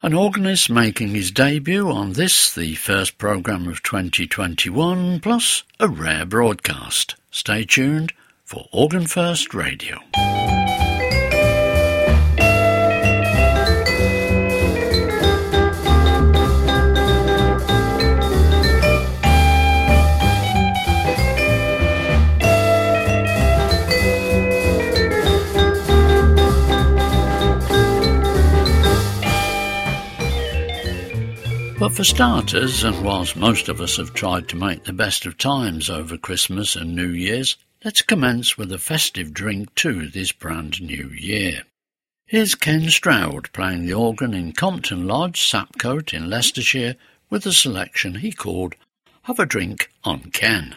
An organist making his debut on this, the first programme of 2021, plus a rare broadcast. Stay tuned for Organ First Radio. But for starters, and whilst most of us have tried to make the best of times over Christmas and New Year's, let's commence with a festive drink to this brand new year. Here's Ken Stroud playing the organ in Compton Lodge, Sapcote in Leicestershire, with a selection he called Have a Drink on Ken.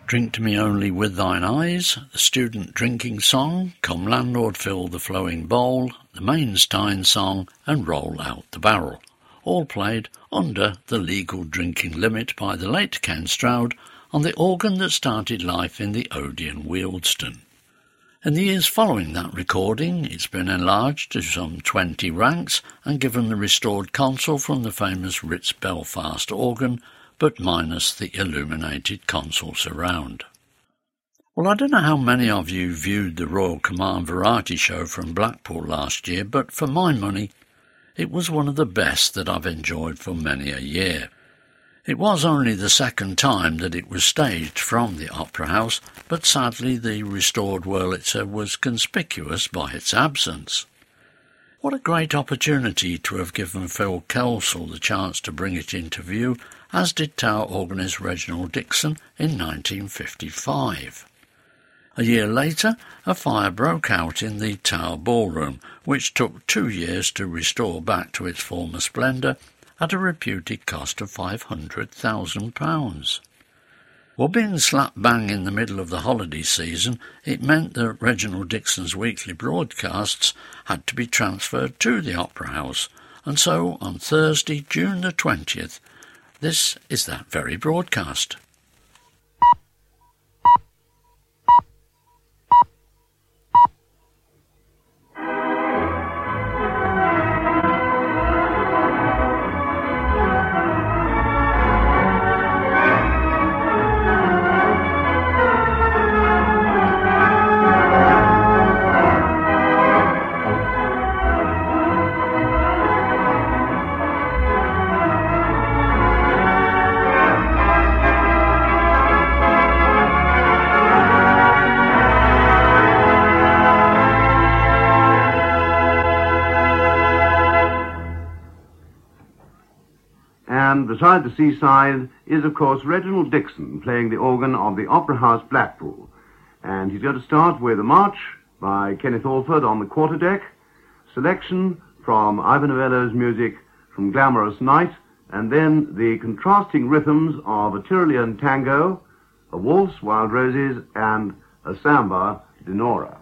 Drink to Me Only With Thine Eyes, the student drinking song, Come Landlord Fill the Flowing Bowl, the Mainstein song, and Roll Out the Barrel, all played under the legal drinking limit by the late Ken Stroud on the organ that started life in the Odeon Wealdstone. In the years following that recording, it's been enlarged to some 20 ranks and given the restored console from the famous Ritz Belfast organ, but minus the illuminated console surround. Well, I don't know how many of you viewed the Royal Command Variety Show from Blackpool last year, but for my money, it was one of the best that I've enjoyed for many a year. It was only the second time that it was staged from the Opera House, but sadly the restored Wurlitzer was conspicuous by its absence. What a great opportunity to have given Phil Kelsall the chance to bring it into view, as did Tower organist Reginald Dixon in 1955. A year later, a fire broke out in the Tower Ballroom, which took 2 years to restore back to its former splendour, at a reputed cost of £500,000. Well, being slap bang in the middle of the holiday season, it meant that Reginald Dixon's weekly broadcasts had to be transferred to the Opera House, and so on Thursday, June the 20th, this is that very broadcast. And beside the seaside is, of course, Reginald Dixon playing the organ of the Opera House Blackpool. And he's going to start with a march by Kenneth Alford on the quarterdeck, selection from Ivan Novello's music from Glamorous Night, and then the contrasting rhythms of a Tyrolean tango, a waltz, Wild Roses, and a samba, Dinora.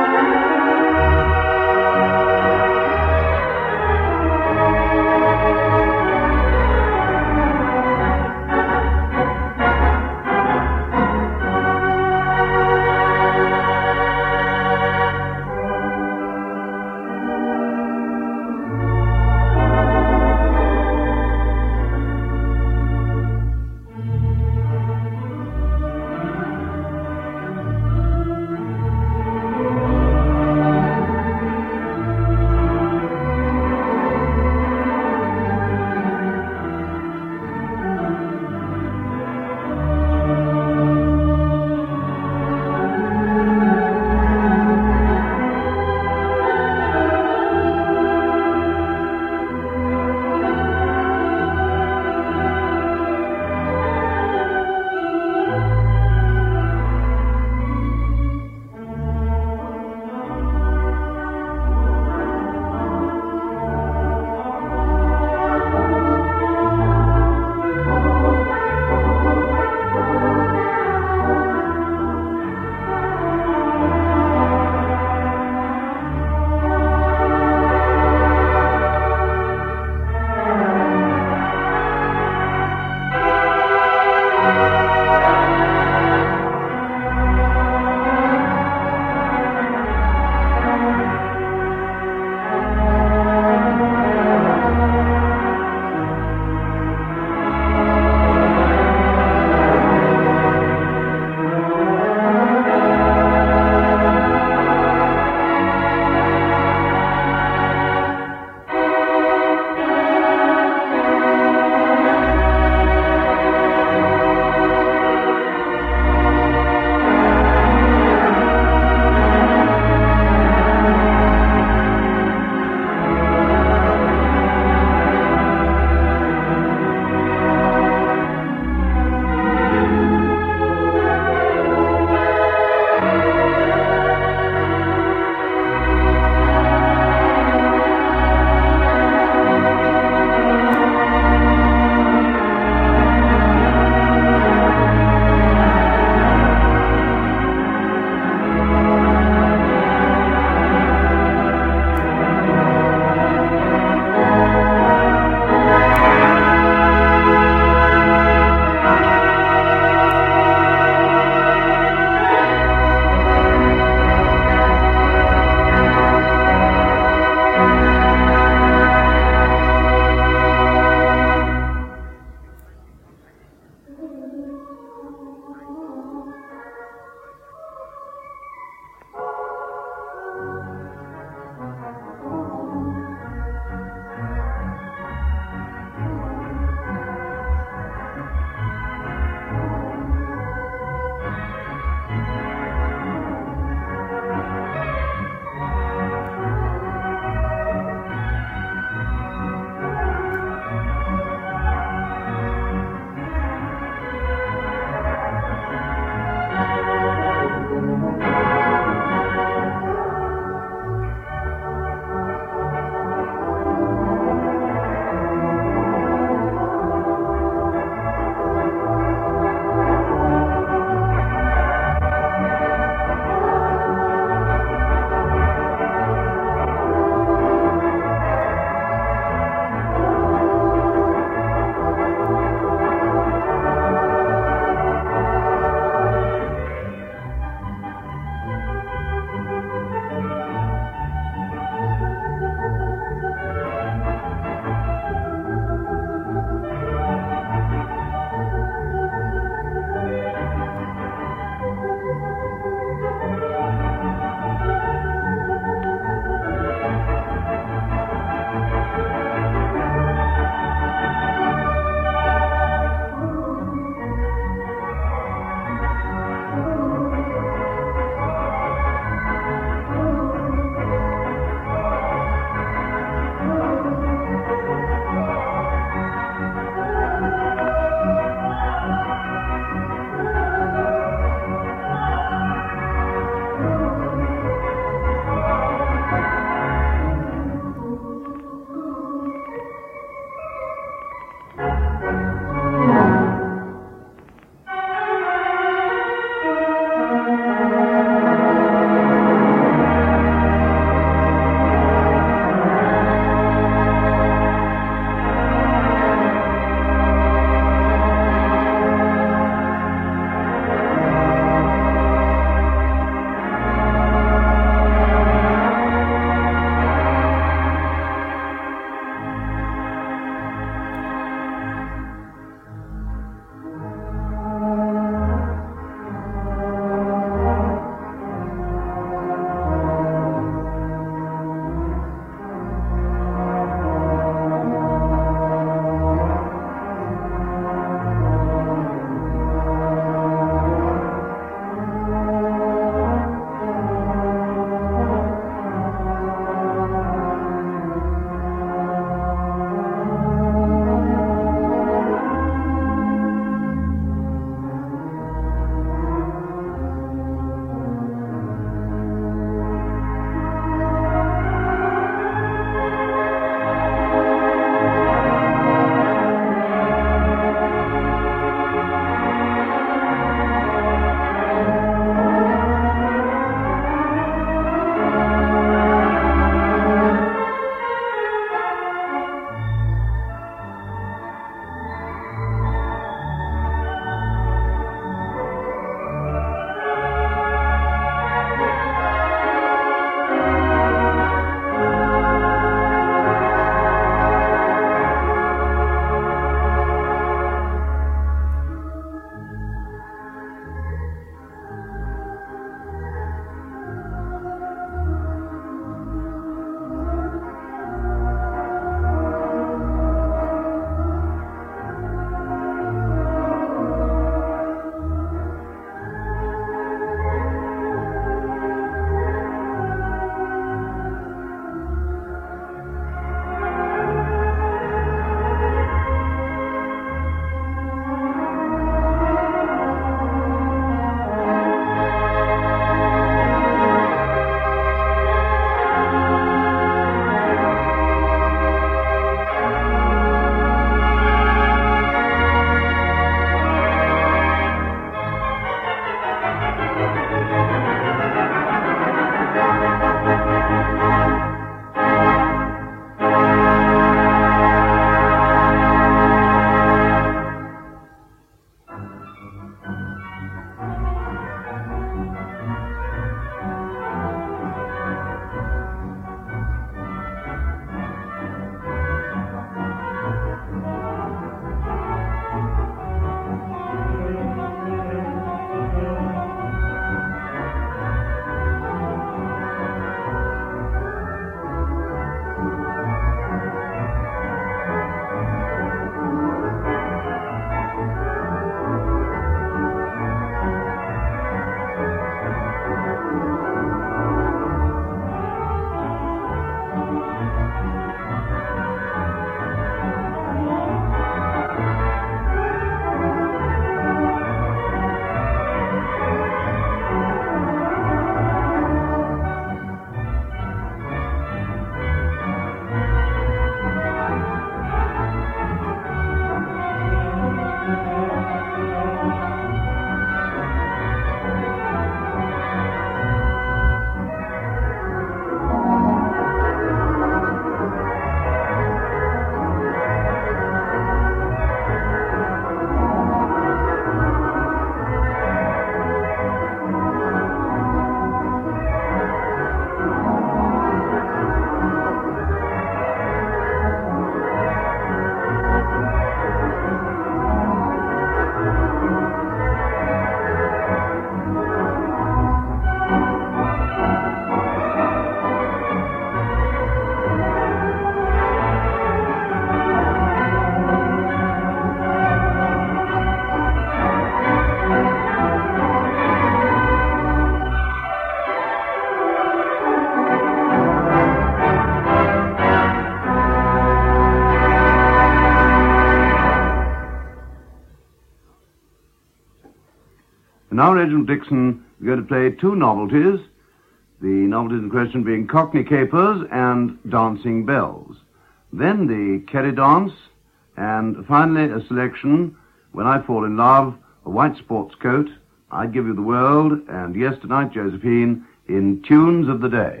And now Reginald Dixon is going to play two novelties, the novelties in question being Cockney Capers and Dancing Bells. Then the Kerry Dance, and finally a selection, When I Fall in Love, A White Sports Coat, I'd Give You the World, and Yesternight, Josephine, in Tunes of the Day.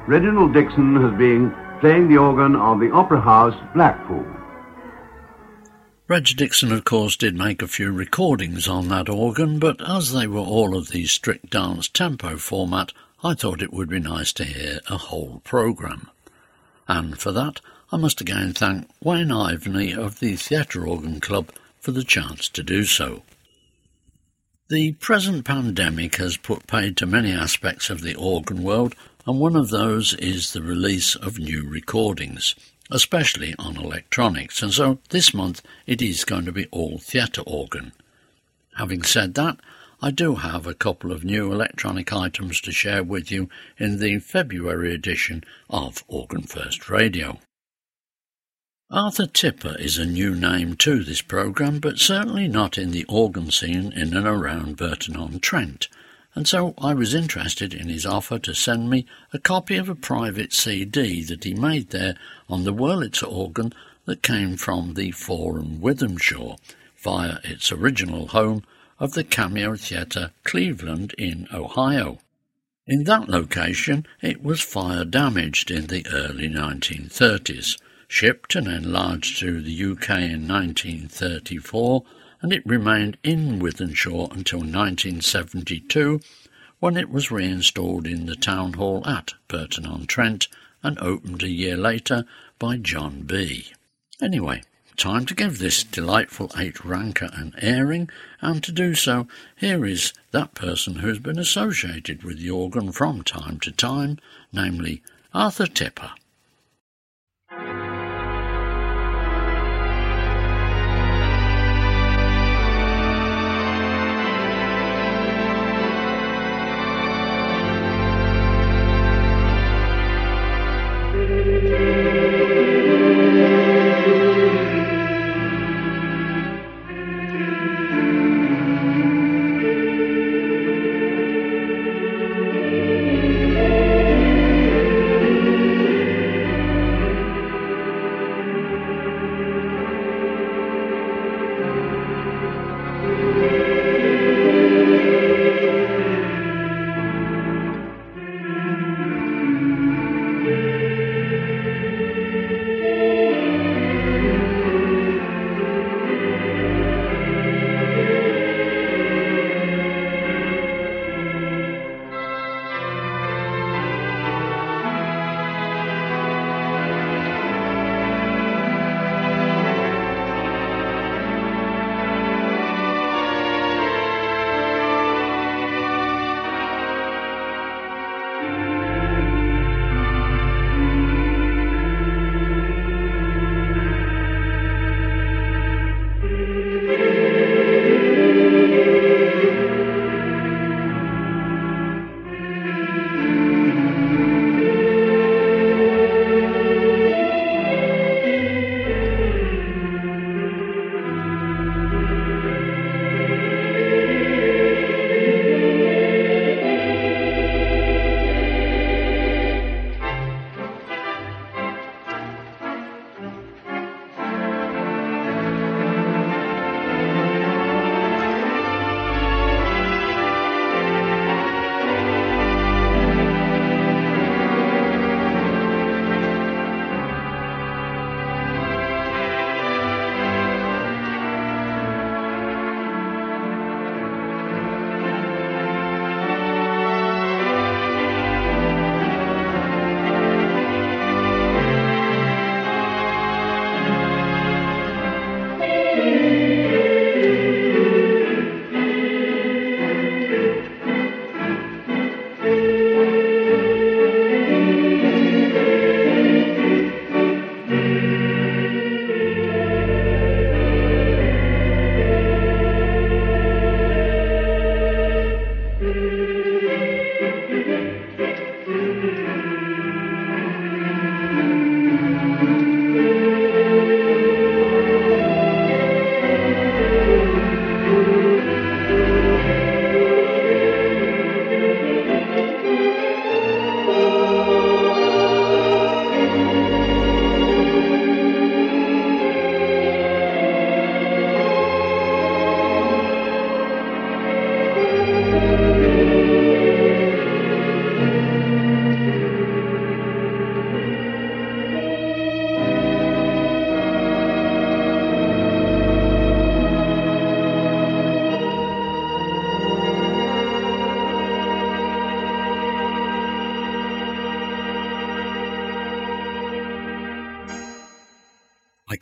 Reginald Dixon has been playing the organ of the Opera House, Blackpool. Reg Dixon, of course, did make a few recordings on that organ, but as they were all of the strict dance tempo format, I thought it would be nice to hear a whole programme. And for that, I must again thank Wayne Ivany of the Theatre Organ Club for the chance to do so. The present pandemic has put paid to many aspects of the organ world, and one of those is the release of new recordings, especially on electronics, and so this month it is going to be all theatre organ. Having said that, I do have a couple of new electronic items to share with you in the February edition of Organ First Radio. Arthur Tipper is a new name to this programme, but certainly not in the organ scene in and around Burton-on-Trent, and so I was interested in his offer to send me a copy of a private CD that he made there on the Wurlitzer organ that came from the Forum Wythenshawe via its original home of the Cameo Theatre Cleveland in Ohio. In that location it was fire damaged in the early 1930s, shipped and enlarged to the UK in 1934, and it remained in Wythenshawe until 1972, when it was reinstalled in the Town Hall at Burton-on-Trent and opened a year later by John B. Anyway, time to give this delightful 8-ranker an airing, and to do so, here is that person who's been associated with the organ from time to time, namely Arthur Tipper.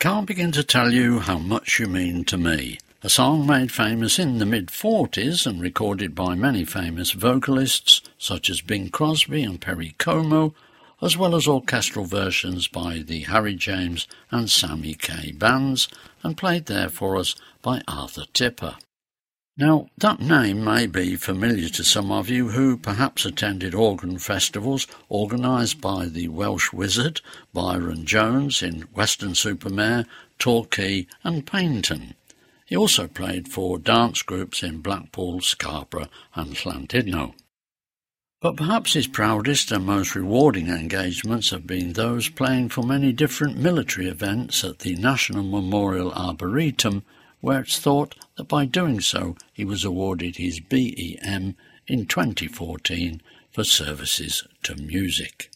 Can't begin to tell you how much you mean to me. A song made famous in the mid-40s and recorded by many famous vocalists such as Bing Crosby and Perry Como, as well as orchestral versions by the Harry James and Sammy Kaye bands, and played there for us by Arthur Tipper. Now, that name may be familiar to some of you who perhaps attended organ festivals organised by the Welsh wizard Byron Jones in Weston-super-Mare, Torquay and Paignton. He also played for dance groups in Blackpool, Scarborough and Llandudno. But perhaps his proudest and most rewarding engagements have been those playing for many different military events at the National Memorial Arboretum, where it's thought that by doing so he was awarded his BEM in 2014 for services to music.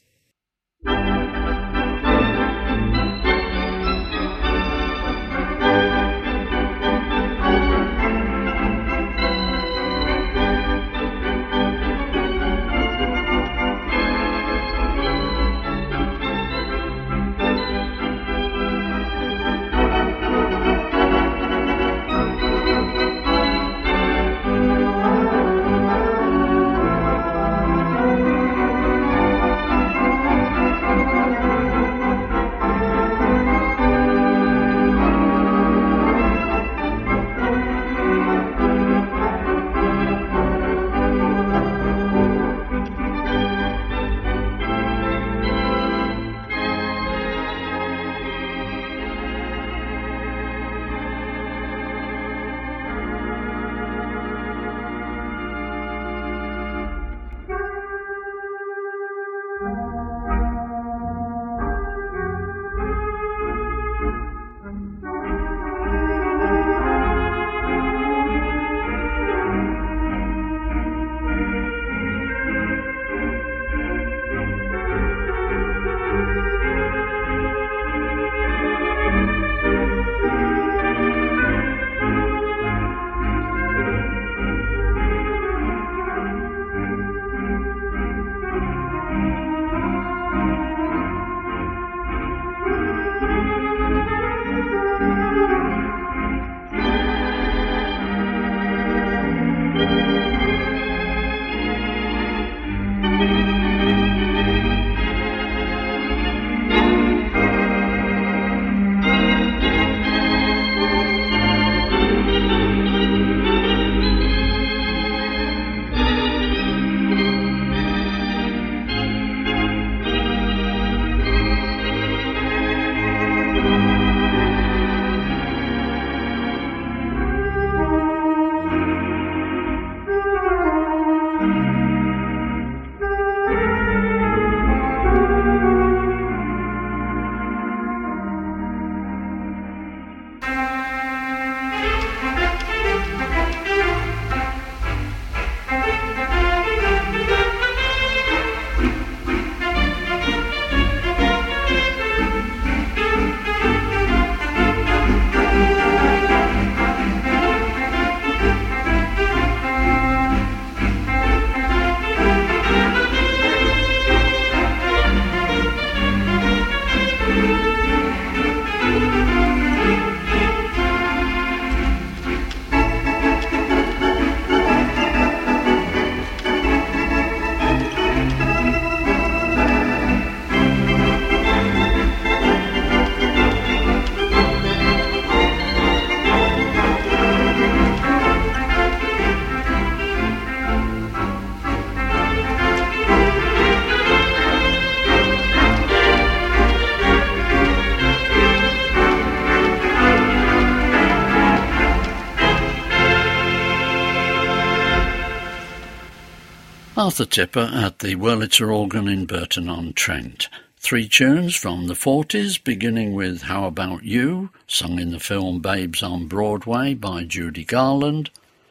Arthur Tipper at the Wurlitzer organ in Burton-on-Trent. 3 tunes from the 40s, beginning with How About You, sung in the film Babes on Broadway by Judy Garland.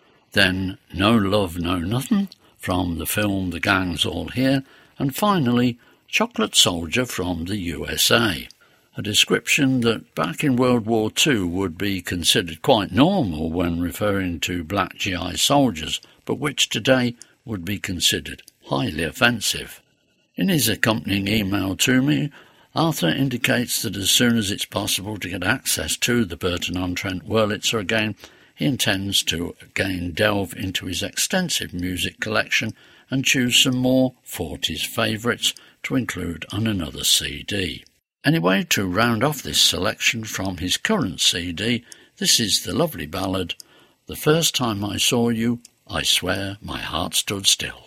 Then No Love, No Nothing from the film The Gang's All Here. And finally, Chocolate Soldier from the USA. A description that back in World War II would be considered quite normal when referring to black GI soldiers, but which today would be considered highly offensive. In his accompanying email to me, Arthur indicates that as soon as it's possible to get access to the Burton-on-Trent Wurlitzer again, he intends to again delve into his extensive music collection and choose some more 40s favourites to include on another CD. Anyway, to round off this selection from his current CD, this is the lovely ballad, The First Time I Saw You, I Swear My Heart Stood Still.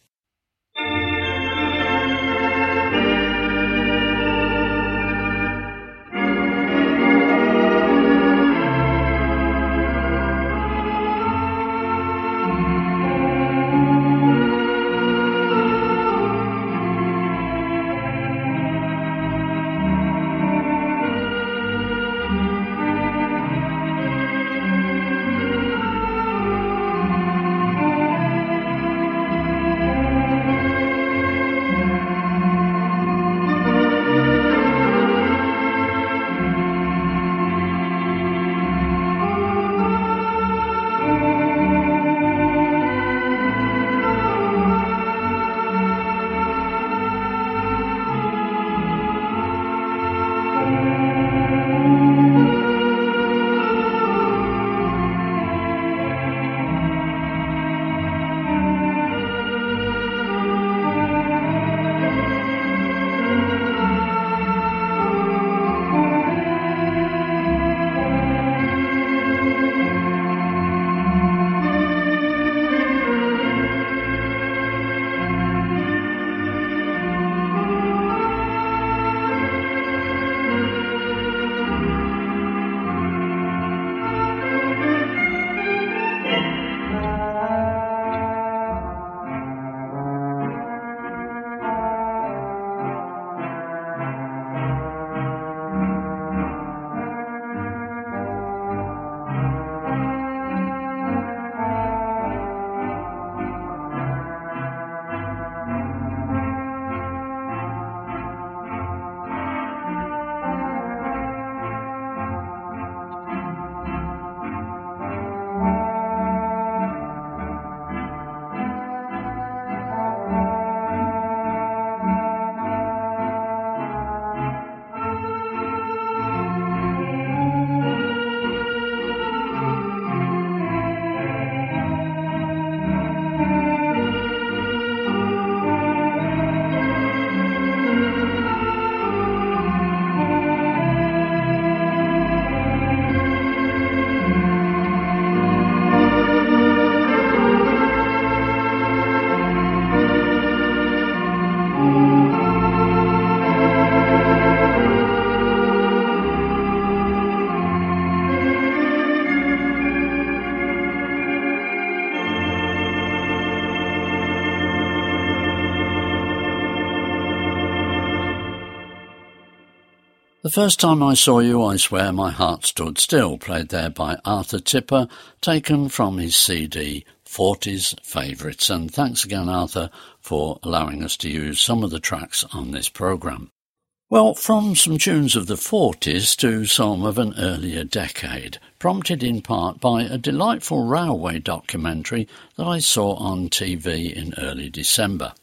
The First Time I Saw You, I Swear My Heart Stood Still, played there by Arthur Tipper, taken from his CD 40s Favourites. And thanks again, Arthur, for allowing us to use some of the tracks on this programme. Well, from some tunes of the 40s to some of an earlier decade, prompted in part by a delightful railway documentary that I saw on TV in early December.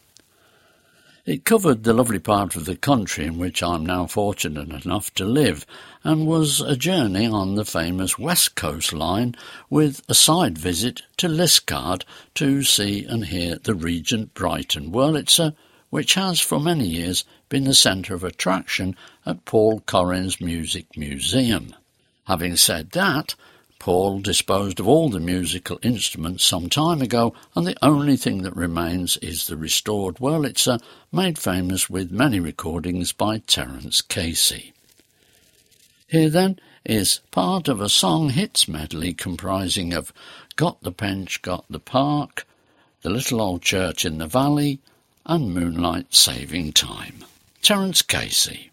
It covered the lovely part of the country in which I'm now fortunate enough to live, and was a journey on the famous West Coast line with a side visit to Liskeard to see and hear the Regent Brighton Wurlitzer, which has for many years been the centre of attraction at Paul Corrin's Music Museum. Having said that, Paul disposed of all the musical instruments some time ago, and the only thing that remains is the restored Wurlitzer, made famous with many recordings by Terence Casey. Here then is part of a song hits medley comprising of Got the Pench, Got the Park, The Little Old Church in the Valley, and Moonlight Saving Time. Terence Casey.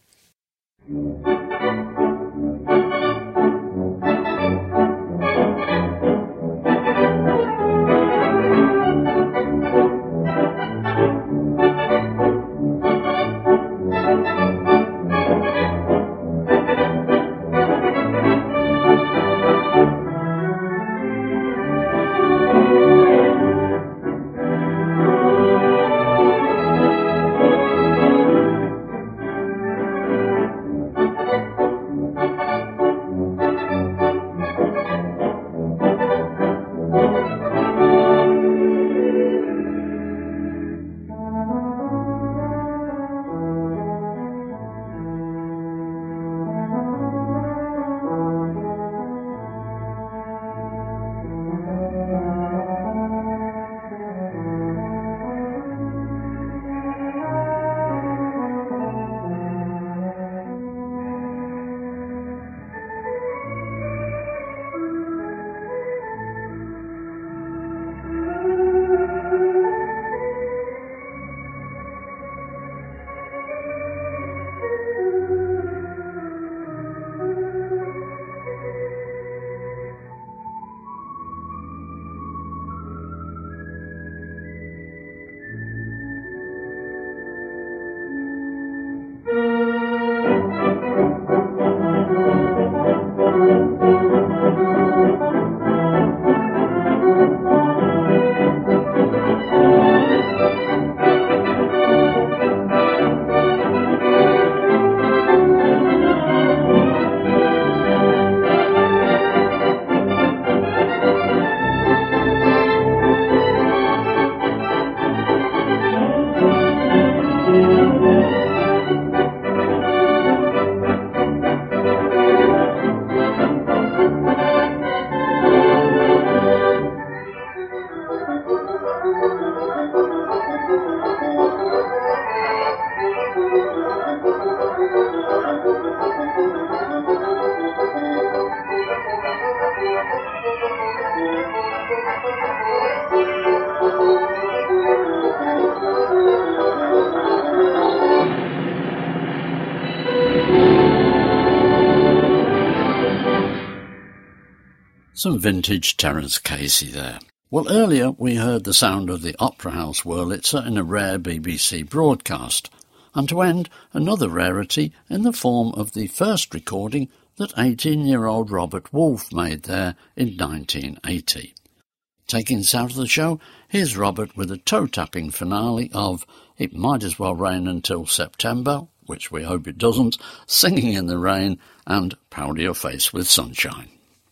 Some vintage Terence Casey there. Well, earlier we heard the sound of the Opera House Wurlitzer in a rare BBC broadcast, and to end, another rarity in the form of the first recording that 18-year-old Robert Wolfe made there in 1980. Taking us out of the show, here's Robert with a toe-tapping finale of It Might As Well Rain Until September, which we hope it doesn't, Singing in the Rain, and Powder Your Face with Sunshine.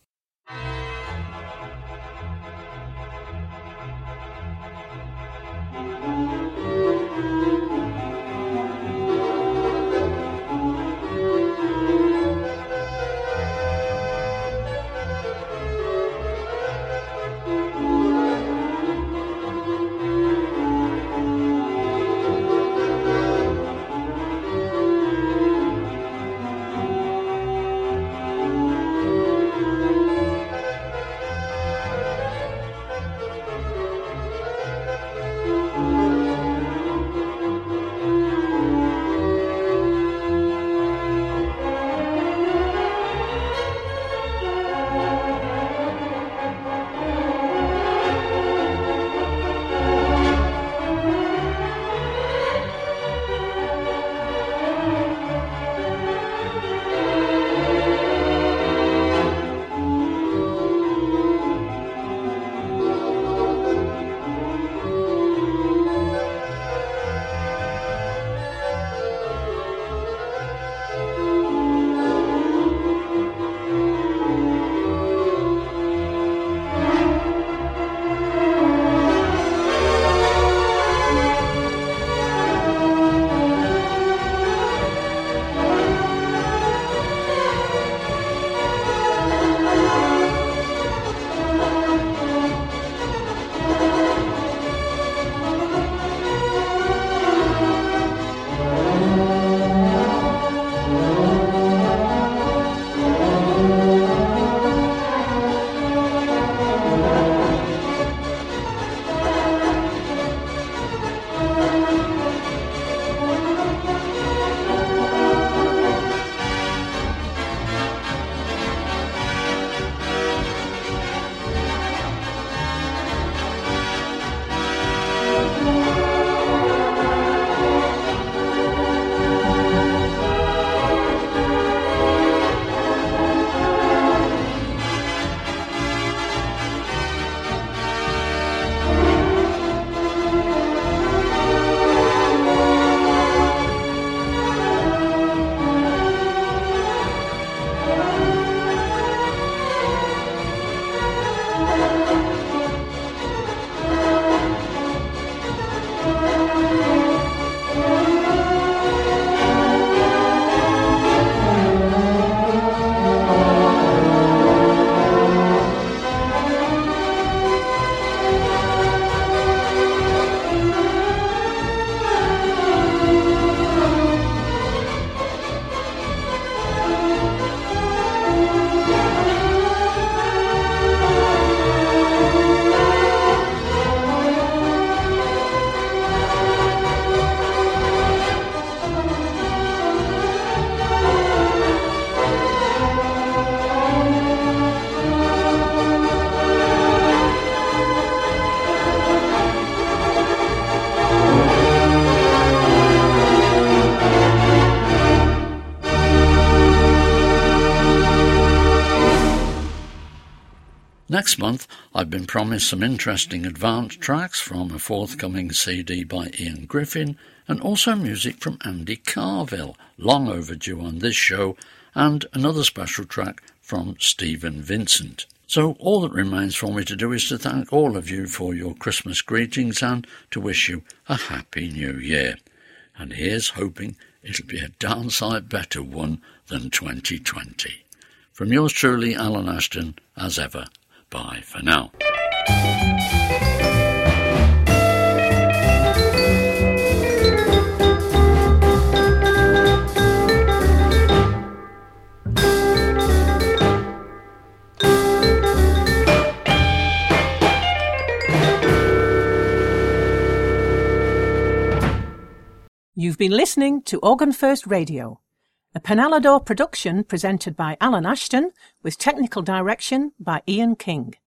Next month, I've been promised some interesting advanced tracks from a forthcoming CD by Ian Griffin, and also music from Andy Carville, long overdue on this show, and another special track from Stephen Vincent. So all that remains for me to do is to thank all of you for your Christmas greetings and to wish you a Happy New Year. And here's hoping it'll be a darn sight better one than 2020. From yours truly, Alan Ashton, as ever, bye for now. You've been listening to Organ First Radio, A Penalidor production presented by Alan Ashton with technical direction by Ian King.